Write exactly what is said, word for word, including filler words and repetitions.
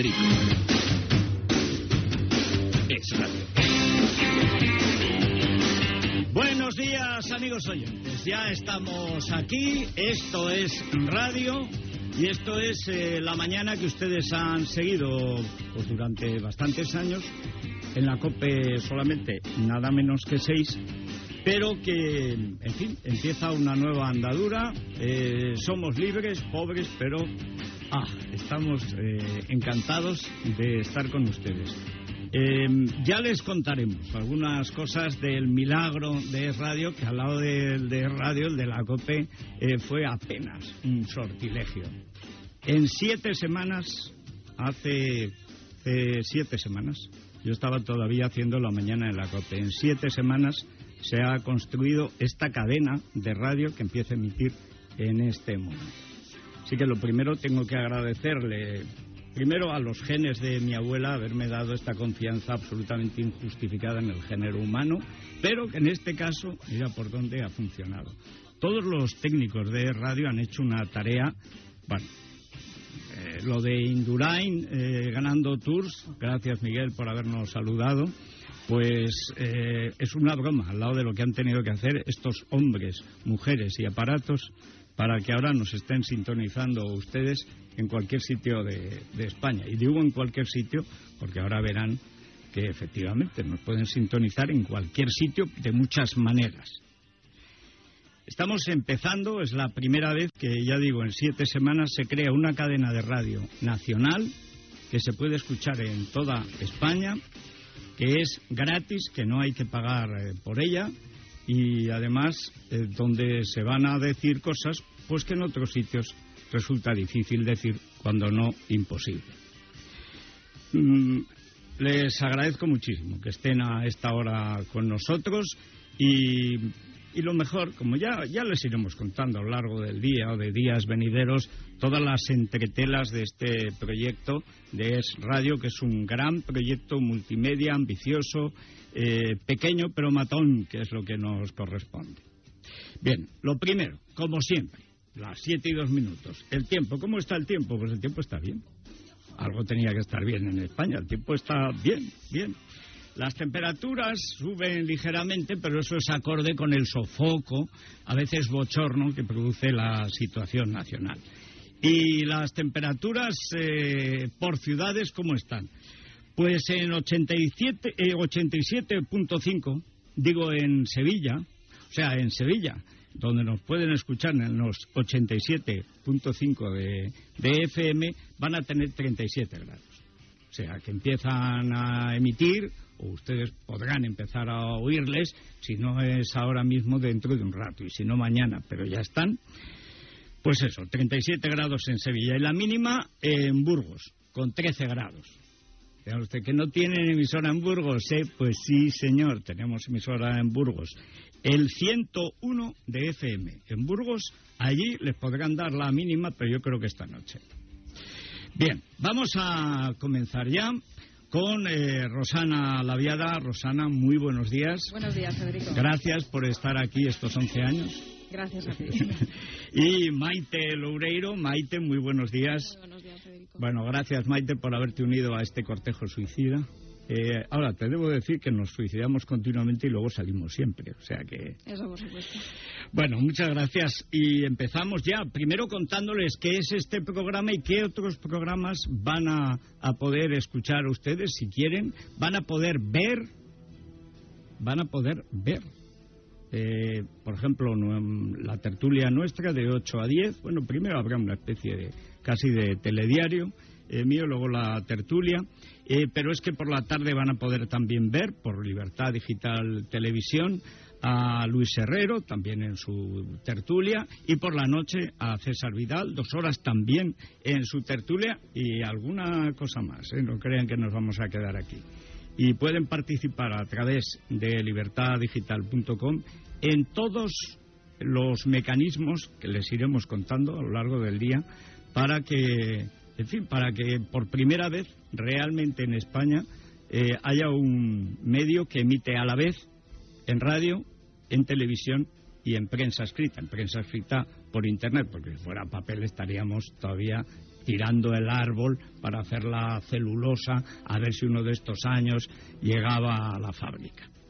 Federico. Es radio. Buenos días, amigos oyentes. Ya estamos aquí. Esto es radio. Y esto es eh, la mañana que ustedes han seguido pues, durante bastantes años. En la COPE solamente nada menos que seis. Pero que, en fin, empieza una nueva andadura. Eh, somos libres, pobres, pero ah, estamos eh, encantados de estar con ustedes. Eh, ya les contaremos algunas cosas del milagro de Es Radio, que al lado de, de Radio, el de la COPE, eh, fue apenas un sortilegio. En siete semanas, hace eh, siete semanas, yo estaba todavía haciendo la mañana en la COPE, en siete semanas se ha construido esta cadena de radio que empieza a emitir en este momento. Así que lo primero tengo que agradecerle primero a los genes de mi abuela haberme dado esta confianza absolutamente injustificada en el género humano, pero que en este caso, mira por dónde ha funcionado. Todos los técnicos de radio han hecho una tarea, bueno, eh, lo de Indurain eh, ganando tours, gracias Miguel por habernos saludado, pues eh, es una broma al lado de lo que han tenido que hacer estos hombres, mujeres y aparatos para que ahora nos estén sintonizando ustedes en cualquier sitio de, de España. Y digo en cualquier sitio porque ahora verán que efectivamente nos pueden sintonizar en cualquier sitio de muchas maneras. Estamos empezando, es la primera vez que, ya digo, en siete semanas se crea una cadena de radio nacional que se puede escuchar en toda España, que es gratis, que no hay que pagar eh, por ella, y además eh, donde se van a decir cosas pues que en otros sitios resulta difícil decir, cuando no imposible. Mm, les agradezco muchísimo que estén a esta hora con nosotros y, y lo mejor, como ya, ya les iremos contando a lo largo del día o de días venideros, todas las entretelas de este proyecto de Es Radio, que es un gran proyecto multimedia, ambicioso, eh, pequeño pero matón, que es lo que nos corresponde. Bien, lo primero, como siempre, las siete y dos minutos. El tiempo, ¿cómo está el tiempo? Pues el tiempo está bien. Algo tenía que estar bien en España, el tiempo está bien, bien. Las temperaturas suben ligeramente, pero eso es acorde con el sofoco, a veces bochorno, que produce la situación nacional. ¿Y las temperaturas eh, por ciudades cómo están? Pues en ochenta y siete punto cinco, digo en Sevilla, o sea, en Sevilla, donde nos pueden escuchar en los ochenta y siete punto cinco de, de F M, van a tener treinta y siete grados. O sea, que empiezan a emitir, o ustedes podrán empezar a oírles, si no es ahora mismo, dentro de un rato, y si no mañana, pero ya están. Pues eso, treinta y siete grados en Sevilla. Y la mínima en Burgos, con trece grados. Vea usted que no tienen emisora en Burgos, ¿eh? Pues sí, señor, tenemos emisora en Burgos. El ciento uno de F M. En Burgos, allí les podrán dar la mínima, pero yo creo que esta noche. Bien, vamos a comenzar ya con eh, Rosana Laviada. Rosana, muy buenos días. Buenos días, Federico. Gracias por estar aquí estos once años. Gracias a ti. Y Maite Loureiro. Maite, muy buenos días. Muy buenos días, Federico. Bueno, gracias, Maite, por haberte unido a este cortejo suicida. Eh, ahora, te debo decir que nos suicidamos continuamente y luego salimos siempre, o sea que... Eso, por supuesto. Bueno, muchas gracias. Y empezamos ya, primero contándoles qué es este programa y qué otros programas van a, a poder escuchar ustedes, si quieren. Van a poder ver, van a poder ver. Eh, por ejemplo, la tertulia nuestra de ocho a diez. Bueno, primero habrá una especie de casi de telediario eh, mío, luego la tertulia. Eh, pero es que por la tarde van a poder también ver, por Libertad Digital Televisión, a Luis Herrero, también en su tertulia, y por la noche a César Vidal, dos horas también en su tertulia, y alguna cosa más, ¿eh? No crean que nos vamos a quedar aquí. Y pueden participar a través de libertad digital punto com en todos los mecanismos que les iremos contando a lo largo del día para que, en fin, para que por primera vez realmente en España eh, haya un medio que emite a la vez en radio, en televisión y en prensa escrita, en prensa escrita por internet, porque si fuera papel estaríamos todavía tirando el árbol para hacer la celulosa, a ver si uno de estos años llegaba a la fábrica.